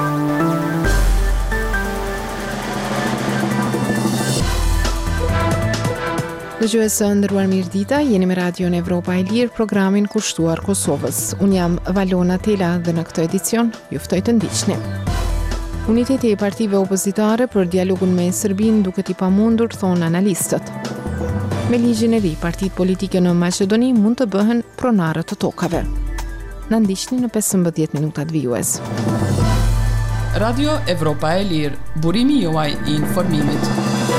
Dëgjuesë ndëruar mirëdita, jeni me Radion Evropa e Lirë, programin kushtuar Kosovës. Unë jam Valona Tela dhe në këtë edicion ju ftoj të ndiqni. Uniteti i partive opozitare për dialogun me Serbinë duket i pamundur, thonë analistët. Me ligjin e ri, partitë politike në Maqedoni mund të bëhen pronarë të tokave. Na ndiqni në 15 minutat vijues. Radio Evropa e Lirë, burimi juaj i informimit.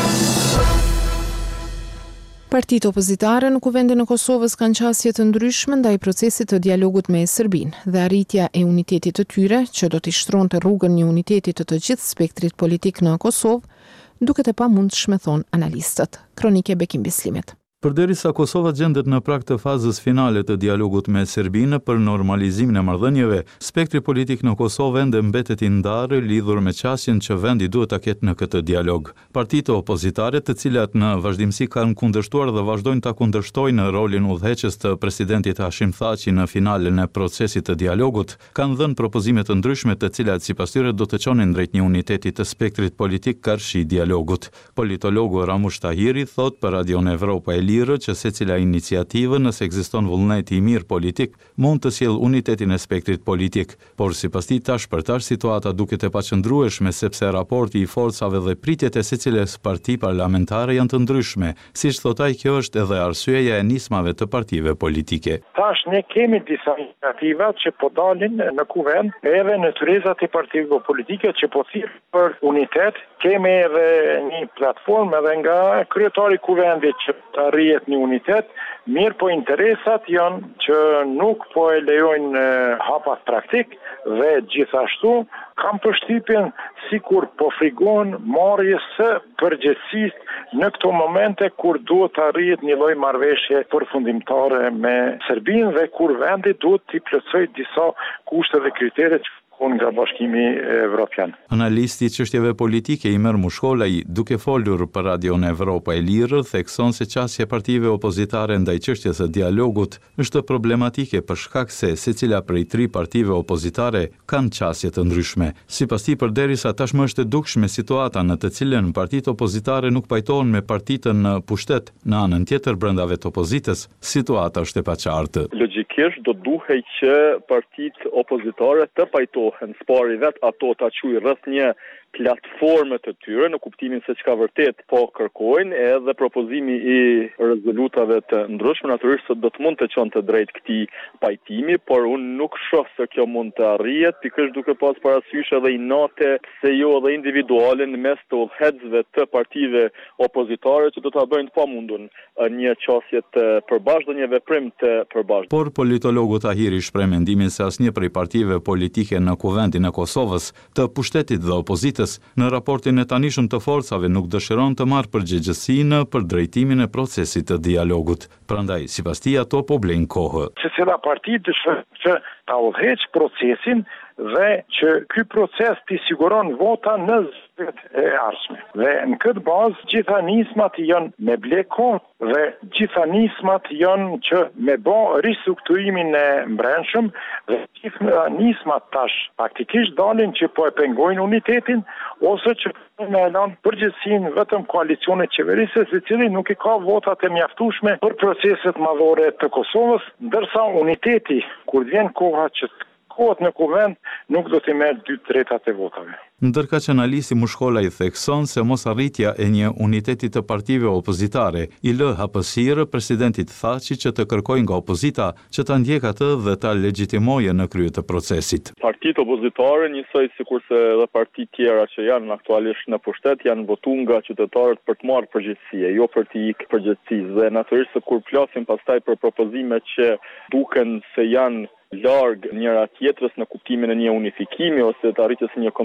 Partitë opozitare në kuvendin e Kosovës kanë qasje të ndryshme ndaj procesit të dialogut me Serbinë dhe arritja e unitetit të tyre, që do t'i shtronte rrugën një uniteti të gjithë spektrit politik në Kosovë, duket e pamundshme, thonë analistët. Kronike Bekim Bislimit. Përderisa Kosova gjendet në prag të fazës finale të dialogut me Serbinë për normalizimin e marrëdhënieve, spektri politik në Kosovë ende mbetet i ndarë lidhur me qasjen që vendi duhet ta ketë në këtë dialog. Partitë opozitare, të cilat në vazhdimsi kanë kundërshtuar dhe vazhdojnë ta kundërshtojnë rolin udhëheqës të presidentit Hashim Thaçi në finalen e procesit të dialogut, kanë dhënë propozime të ndryshme të cilat sipas tyre do të çonin drejt një uniteti të spektrit politik karshi dialogut. Politologu Ramush Tahiri thot për Radion Evropa e Lirë që secila iniciativë, nëse ekziston vullneti i mirë politik, mund të sjellë unitetin e spektrit politik, por sipas tij tash për tash situata duket e paqëndrueshme sepse raporti i forcave dhe pritjet e secilës parti parlamentare janë të ndryshme. Siç thot ai, kjo është edhe arsyeja e nismave të partive politike. Tash ne kemi disa iniciativa që po dalin në kuvend, edhe në tyrezat e partive politike që po thirrën për unitet. Kemi edhe një platformë edhe nga kryetari i kuvendit që të arrihet një unitet, mirë po interesat janë që nuk po e lejojnë hapat praktik dhe gjithashtu kam përshtypjen sikur po frigon marrjes së përgjegjësisë në këto momente kur duhet të arrihet një lloj marrëveshje përfundimtare me Serbinë dhe kur vendi duhet të plotësojë disa kushte dhe kritere nga Bashkimi Evropian. Analisti i çështjeve politike Imer Mushkolaj, duke folur për Radion Evropa e Lirë, thekson se qasja e partive opozitare ndaj çështjes së dialogut është problematike për shkak se secila prej 3 partive opozitare kanë qasje të ndryshme. Sipas tij, përderisa tashmë është e dukshme situata në të cilën partitë opozitare nuk pajtohen me partitë në pushtet në anën tjetër brenda vetë opozitës, situata është e paqartë. Logjikisht do duhej që partitë opozitare të pajtohen spari vet ato ta quaj rreth një platforme të tyre në kuptimin se çka vërtet po kërkojnë, edhe propozimi i rezolutave të ndryshme natyrisht do të mund të çonte drejt këtij pajtimi, por unë nuk shoh se kjo mund të arrihet, pikërisht duke pas parasysh edhe inate se jo edhe individuale në mes të udhëheqësve të partive opozitare që do ta bëjnë të pamundun një qasje të përbashkët dhe një veprim të përbashkët. Por politologu Tahiri shpreh mendimin se asnjë prej partive politike në kuvendin e Kosovës, të pushtetit dhe opozitës në raportin e tanishëm të forcave nuk dëshiron të marrë përgjegjësinë për drejtimin e procesit të dialogut. Prandaj, sipas tij, ato po blejnë kohë. Secila parti dëshiron që ta udhëheqë procesin dhe që ky proces t'i siguron vota në zgjedhjet e ardhshme. Dhe në këtë bazë gjitha nismat janë me ble kohë dhe gjitha nismat janë që me bë ristrukturimin e brendshëm dhe gjitha nismat tash faktikisht dalin që po e pengojnë unitetin ose që me lanë përgjithësinë vetëm koalicionit qeverisës i cili nuk i ka votat e mjaftueshme për proceset madhore të Kosovës, ndërsa uniteti kur vjen koha që kohët në kuvend nuk do t'i merr 2/3 e votave. Ndërkaq analisti Mushkolaj thekson se mos arritja e një uniteti të partive opozitare i lë hapësirë presidentit Thaçi që të kërkojë nga opozita që ta ndjek atë dhe ta legjitimojë në krye të procesit. Partitë opozitare, njësoj sikurse edhe partitë tjera që janë aktualisht në pushtet, janë votuar nga qytetarët për të marrë përgjegjësi, jo për të ikë përgjegjësisë. Dhe natyrisht se kur flasim pastaj për propozime që duken se janë larg njëra tjetrës në kuptimin e një unifikimi ose të arritjes së një konsenzusi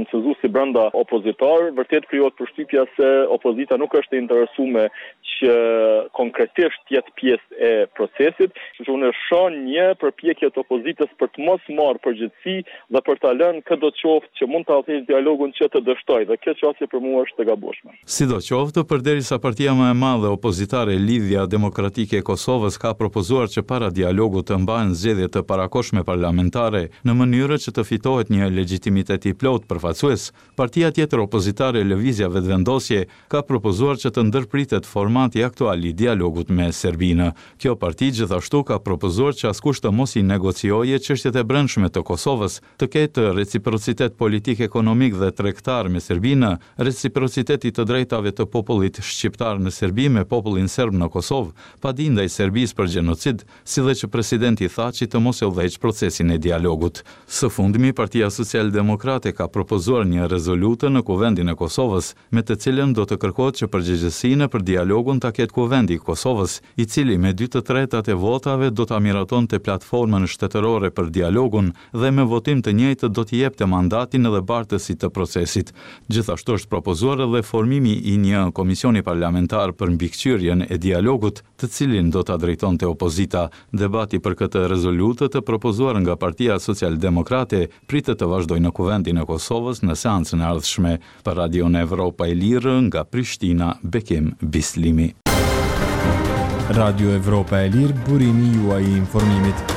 si brenda opozitar, vërtet krijohet përshtypja se opozita nuk është e interesuar që konkretisht jetë pjesë e procesit, që unë shoh një përpjekje të opozitës për të mos marrë përgjegjësi dhe për ta lënë këdo qoftë që mund të allësh dialogun që të dështoj, dhe kjo çështje për mua është e gabueshme. Sidoqoftë, përderisa partia më e madhe opozitare Lidhja Demokratike e Kosovës ka propozuar që para dialogut të mbahen zgjedhje të parakohshme parlamentare në mënyrë që të fitohet një legjitimitet i plot përfaqësues, partia tjetër opozitare Lëvizja Vetëvendosje ka propozuar që të ndërpritet formati aktual i dialogut me Serbinë. Kjo parti gjithashtu ka propozuar që askush të mos i negociojë çështjet e brendshme të Kosovës, të ketë reciprocitet politik, ekonomik dhe tregtar me Serbinë, reciprociteti të drejtave të popullit shqiptar në Serbi me popullin serb në Kosovë, padindaj Serbisë për gjenocid, si dhe që presidenti Thaçi të mos e udhëheq procesin e dialogut. Së fundmi, Partia Socialdemokrate ka propozuar një rezolutë në Kuvendin e Kosovës, me të cilën do të kërkohet që përgjegjësinë për dialogun ta ketë Kuvendi i Kosovës, i cili me 2/3 e votave do ta miratonte platformën shtetërore për dialogun dhe me votim të njëjtë do t'i jepte mandatin edhe bartësit të procesit. Gjithashtu është propozuar edhe formimi i një komisioni parlamentar për mbikëqyrjen e dialogut, të cilin do ta drejtonte opozita. Debati për këtë rezolutë të propozuar nga Partia Socialdemokrate pritet të vazhdojë në Kuvendin e Kosovës në seancën e ardhshme. Për Radion Evropa e Lirë, nga Prishtina, Bekim Bislimi. Radio Evropa e Lirë, burimi juaj i informimit.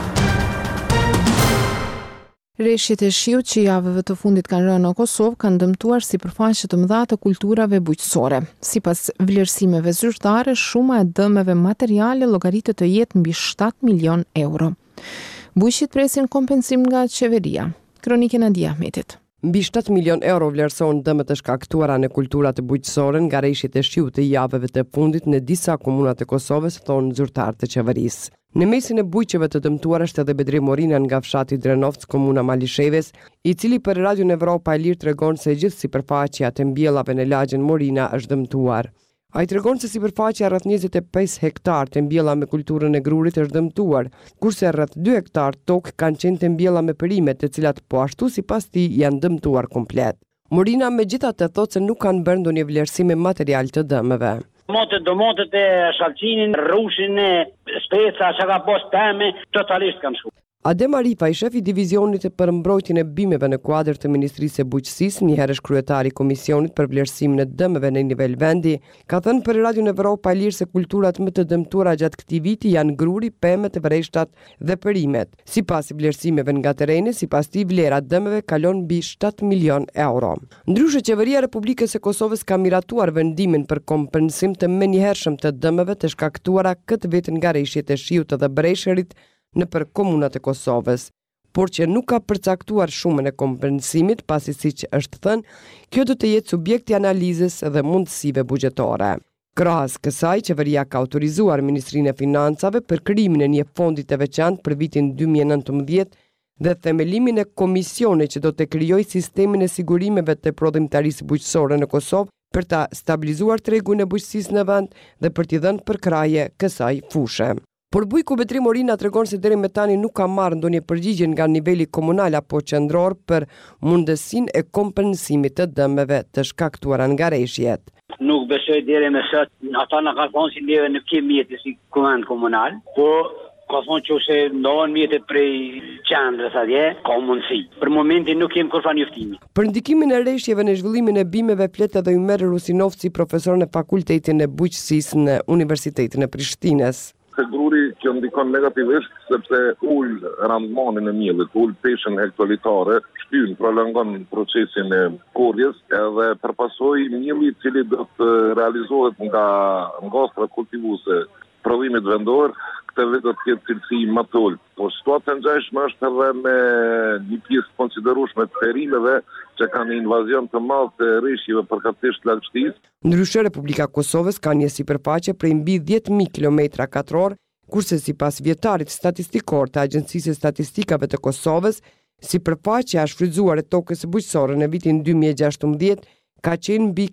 Reshjet e shiut që javëve të fundit kanë rënë në Kosovë kanë dëmtuar sipërfaqe të mëdha të kulturave bujqësore. Sipas vlerësimeve zyrtare, shuma e dëmeve materiale llogaritet të jetë mbi 7 milion euro. Bujqit presin kompensim nga qeveria. Kronike Nadia Ahmetit. Mbi 7 milion euro vlerëson dëmet e shkaktuara në kulturat e bujqësore nga reshjet e shiut të javëve të fundit në disa komunat e Kosovës, thonë zyrtarët të qeverisë. Në mesin e bujqeve të dëmtuar është edhe Bedri Morina nga fshati Drenovc, komuna Malisheves, i cili për Radion Evropa e Lirë tregon se gjithë sipërfaqja të mbjellave në lagjen Morina është dëmtuar. Ai tregon se sipërfaqja rreth 25 hektar të mbjella me kulturën e grurit është dëmtuar, kurse rreth 2 hektar tokë kanë qenë të mbjella me perimet, të cilat po ashtu sipas tij janë dëmtuar komplet. Morina megjithatë thotë se nuk kanë bërë ndonjë vlerësim material të dëmeve. Domotet e shalqinin, rrushin e speca, që ka pos teme, totalisht kanë shku. Adem Arifa, i shefi divizionit për mbrojtjen e bimeve në kuadër të Ministrisë së Bujqësisë, një herësh kryetari i komisionit për vlerësimin e dëmeve në nivel vendi, ka thënë për Radion Evropa e Lirë se kulturat më të dëmtuara gjatë këtij viti janë gruri, pemet, vreshtat dhe perimet. Sipas vlerësimeve nga tereni, sipas tij vlera e dëmeve kalon mbi 7 milion euro. Ndryshe, qeveria e Republikës së Kosovës ka miratuar vendimin për kompensim të menjëhershëm të dëmeve të shkaktuara këtë vit nga reshjet e shiut dhe breshërit në për komunat e Kosovës, por që nuk ka përcaktuar shumën e kompensimit, pasi siç është thënë, kjo do të jetë subjekti analizës dhe mundësive buxhetore. Krahas kësaj, qeveria ka autorizuar Ministrinë e Financave për krijimin e një fondi të veçantë për vitin 2019 dhe themelimin e komisionit që do të krijojë sistemin e sigurimeve të prodhimtarisë bujqësore në Kosovë për ta stabilizuar tregun e bujqësisë në vend dhe për t'i dhënë përkraje kësaj fushë. Por Bujku Bedri Morina tregon se deri më tani nuk ka marrë ndonjë përgjigje nga niveli komunal apo qendror për mundësinë e kompensimit të dëmeve të shkaktuara nga reshjet. Nuk besoj deri më sot, ata na kanë thonë si neve nuk kemi mjete si komand komunal, po ka thonë që se ndohen mjetet prej qendrës atje, ka mundësi. Për momentin nuk kemi kurrë njoftimi. Për ndikimin e reshjeve në zhvillimin e bimeve flet edhe Ymer Rusinovci, profesor në Fakultetin e Bujqësisë në Universitetin e Prishtinës. Gruri që ndikon negativisht sepse ul randmanin e miellit, ul peshën hektolitare, shtyn, prolongon procesin e korjes, edhe përpasoj mielli i cili do të realizohet nga ngastra kultivuese prodhimit vendor, këtë vit do të ketë cilësi më të ulët. Po situata e ngjashme është edhe me një pjesë konsiderueshme të perimeve që kanë invazion të madh të rishjeve përkatësisht lagështisë. Ndryshe, Republika e Kosovës ka një sipërfaqe prej mbi 10.000 km2, kurse sipas vjetarit statistikor të Agjencisë së Statistikave të Kosovës, sipërfaqja e shfrytzuar e tokës së bujqësore në vitin 2016 ka qenë mbi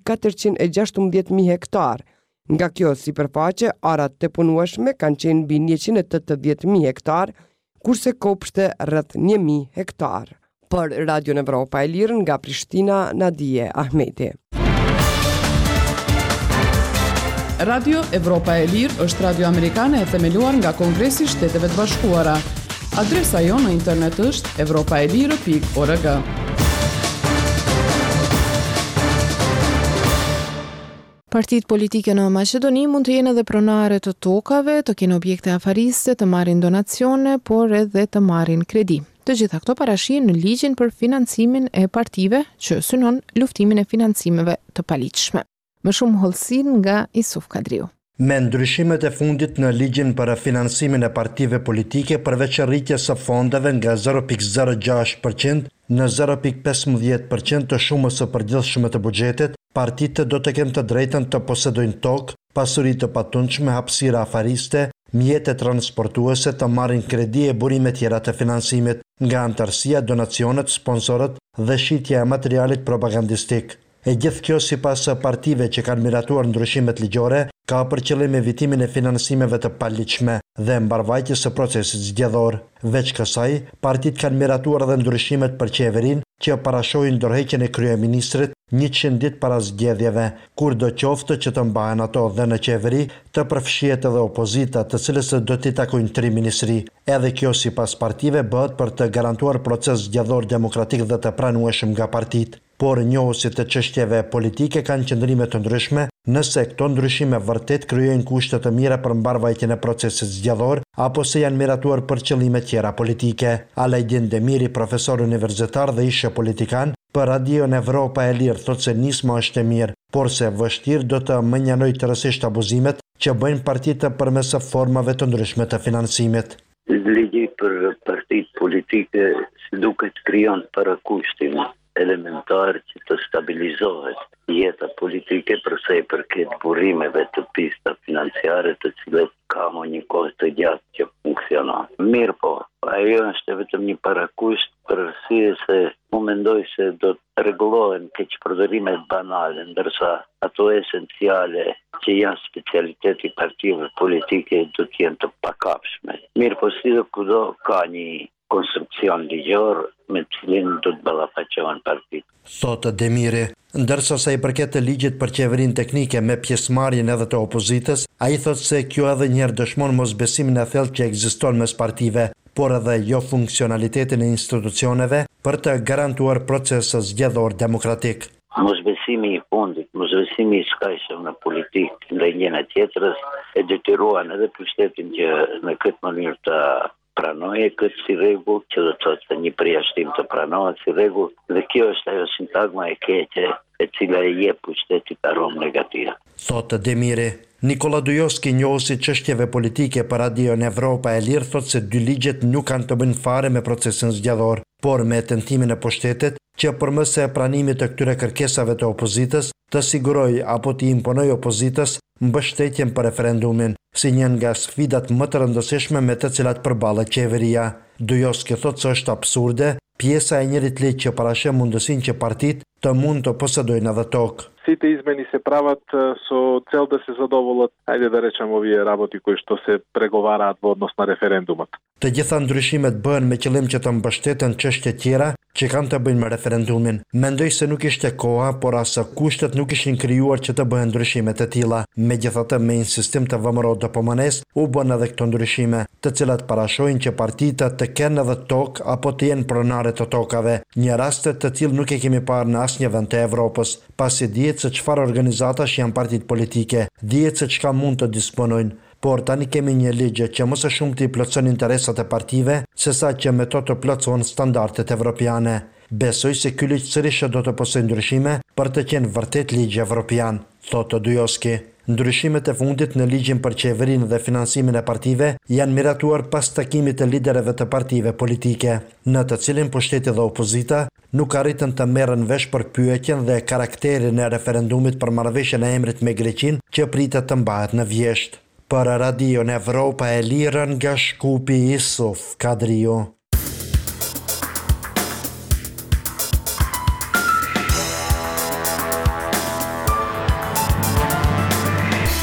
416.000 hektar. Nga kjo sipërfaqe, arat të punueshme kanë qenë mbi 180.000 hektar, kurse kopshte rreth 1.000 hektar. Për Radion Evropa e Lirë nga Prishtina, Nadije Ahmeti. Radio Evropa e Lirë është radio amerikane e themeluar nga Kongresi i Shteteve të Bashkuara. Adresa jonë në internet është evropaelire.org. Partitë politike në Maqedoni mund të jenë edhe pronare të tokave, të kenë objekte afariste, të marrin donacione, por edhe të marrin kredi. Të gjitha këto parashihen në ligjin për financimin e partive që synon luftimin e financimeve të paligjshme. Më shumë hollësin nga Isuf Kadriu. Me ndryshimet e fundit në ligjin për financimin e partive politike, përveç rritjes së fondeve nga 0.06% në 0.15% të shumës së përgjithshme të buxhetit, partitë do të kenë të drejtën të posedojnë tokë, pasuri të patundshme, hapësira afariste, mjete transportuese, të marrin kredi e burime tjera të financimit, nga antarësia, donacionet, sponsorët dhe shitja e materialit propagandistik. E gjithë kjo sipas partive që kanë miratuar ndryshimet ligjore, ka për qëllim evitimin e financimeve të paligjshme dhe mbarvajtjes së procesit zgjedhor. Veç kësaj, partitë kanë miratuar edhe ndryshimet për qeverinë që parashohin ndërheqjen e kryeministrit 100 ditë para zgjedhjeve, kur do qoftë që të mbahen ato dhe në qeveri të përfshihet edhe opozita, të cilës do t'i takojnë 3 ministri. Edhe kjo sipas partive bëhet për të garantuar proces zgjedhor demokratik dhe të pranueshëm nga partitë. Por njohësit të çështjeve politike kanë qëndrime të ndryshme nëse këto ndryshime vërtet krijojnë kushte të mira për mbarvajtjen e procesit zgjedhor apo se janë miratuar për qëllime tjera politike. Alajdin Demiri, profesor universitar dhe ishe politikan, për Radion Evropa e Lirë thotë se nisma është e mirë, por se vështirë do të mënjanoj tërësisht abuzimet që bëjnë partitë përmes formave të ndryshme të financimit. Ligji për partitë politike si duket krijon parakushtim elementar që të stabilizohet jeta politike për sa i përket burimeve të pista financiare të cilat kanë një kohë të gjatë që funksionon. Mirë po, ajo është vetëm një parakusht për arsye se mu mendoj se do të rregullohen keq përdorimet banale, ndërsa ato esenciale që janë specialiteti partive politike do të jenë të pakapshme. Mirë po, si do kudo ka një konstruksion ligjor me cilin do të ballafaqohen partitë. Thotë Demiri, ndërsa sa i përket të ligjit për qeverinë teknike me pjesëmarrjen edhe të opozitës, ai thotë se kjo edhe një herë dëshmon mosbesimin e thellë që ekziston mes partive, por edhe jo funksionalitetin e institucioneve për të garantuar proces zgjedhor demokratik. Mosbesimi i fundit, mosbesimi i skajshëm në politikë ndaj njëna tjetrës e detyruan edhe pushtetin që në këtë mënyrë të pranoje këtë si rregull, që do të thotë se një përjashtim të pranohet si rregull, dhe kjo është ajo sintagma e keqe e cila e jep pushtetit aromë negative. Thotë Demiri. Nikola Dujoski, njohësi çështjeve politike për Radion Evropa e Lirë, thotë se dy ligjet nuk kanë të bëjnë fare me procesin zgjedhor, por me tentimin e pushtetit që përmes e pranimit të këtyre kërkesave të opozitës të siguroj apo të imponoj opozitës mbështetjen për referendumin, si një nga sfidat më të rëndësishme me të cilat përballet qeveria. Dujoski thotë se është absurde pjesa e njërit ligj që parasheh mundësinë që partitë të mund të posedojnë edhe tokë. Сите измени се прават со цел да се задоволат, ајде да речем, овие работи кои што се преговараат во однос на референдумот. Të gjitha ndryshimet bëhen me qëllim që të mbështeten çështje tjera që kanë të bëjnë me referendumin. Mendoj se nuk ishte koha, por as kushtet nuk ishin krijuar që të bëhen ndryshime të tilla. Megjithatë, me insistim të VMRO-DPMNE-s u bën edhe këto ndryshime, të cilat parashojnë që partitë të kenë edhe tokë apo të jenë pronare të tokave. Një rast të tillë nuk e kemi parë në asnjë vend të Evropës, pasi dihet se çfarë organizatash janë partitë politike, dihet se çka mund të disponojnë. Por tani kemi një ligj që më së shumti i plotson interesat e partive, sesa që me to të plotson standardet evropiane. Besoj se ky ligj sërish do të posojë ndryshime për të qenë vërtet ligj evropian, thotë Dujoski. Ndryshimet e fundit në ligjin për qeverinë dhe finansimin e partive janë miratuar pas takimit të liderëve të partive politike, në të cilin pushteti dhe opozita nuk arritën të merren vesh për pyetjen dhe karakterin e referendumit për marrëveshjen e emrit me Greqinë që pritet të mbahet në vjesht. Për Radion Evropa e Lirë nga Shkupi, Isuf Kadriu.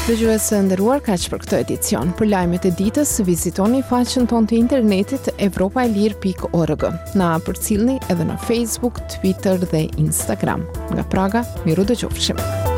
Dëgjues së nderuar, kaq për këtë edicion. Për lajmet e ditës, vizitoni faqen tonë të internetit evropaelir.org. Na përcillni edhe në Facebook, Twitter dhe Instagram. Nga Praga, miru dëgjofshim.